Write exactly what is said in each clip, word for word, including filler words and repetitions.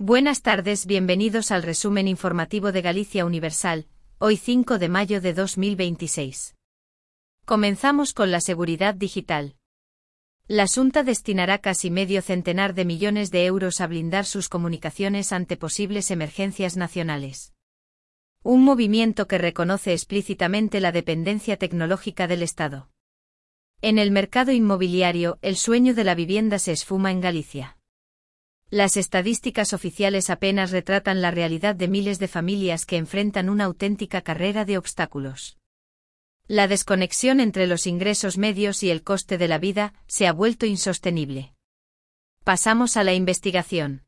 Buenas tardes, bienvenidos al resumen informativo de Galicia Universal, hoy cinco de mayo de dos mil veintiséis. Comenzamos con la seguridad digital. La Xunta destinará casi medio centenar de millones de euros a blindar sus comunicaciones ante posibles emergencias nacionales. Un movimiento que reconoce explícitamente la dependencia tecnológica del Estado. En el mercado inmobiliario, el sueño de la vivienda se esfuma en Galicia. Las estadísticas oficiales apenas retratan la realidad de miles de familias que enfrentan una auténtica carrera de obstáculos. La desconexión entre los ingresos medios y el coste de la vida se ha vuelto insostenible. Pasamos a la investigación.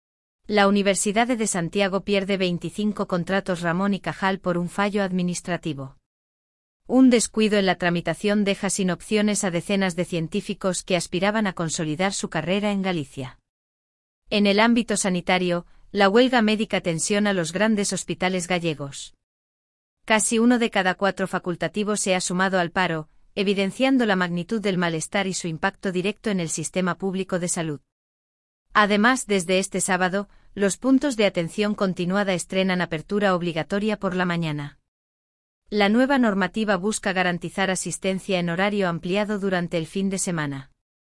La Universidad de Santiago pierde veinticinco contratos Ramón y Cajal por un fallo administrativo. Un descuido en la tramitación deja sin opciones a decenas de científicos que aspiraban a consolidar su carrera en Galicia. En el ámbito sanitario, la huelga médica tensiona los grandes hospitales gallegos. Casi uno de cada cuatro facultativos se ha sumado al paro, evidenciando la magnitud del malestar y su impacto directo en el sistema público de salud. Además, desde este sábado, los puntos de atención continuada estrenan apertura obligatoria por la mañana. La nueva normativa busca garantizar asistencia en horario ampliado durante el fin de semana.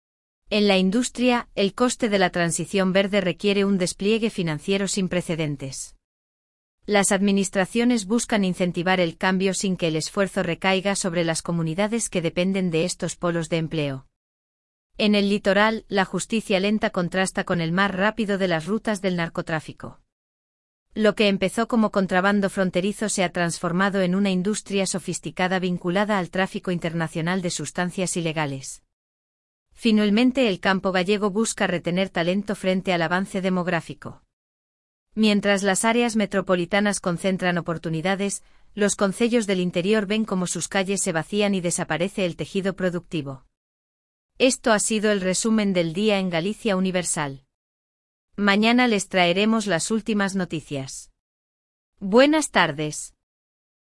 En la industria, el coste de la transición verde requiere un despliegue financiero sin precedentes. Las administraciones buscan incentivar el cambio sin que el esfuerzo recaiga sobre las comunidades que dependen de estos polos de empleo. En el litoral, la justicia lenta contrasta con el mar rápido de las rutas del narcotráfico. Lo que empezó como contrabando fronterizo se ha transformado en una industria sofisticada vinculada al tráfico internacional de sustancias ilegales. Finalmente, el campo gallego busca retener talento frente al avance demográfico. Mientras las áreas metropolitanas concentran oportunidades, los concellos del interior ven cómo sus calles se vacían y desaparece el tejido productivo. Esto ha sido el resumen del día en Galicia Universal. Mañana les traeremos las últimas noticias. Buenas tardes.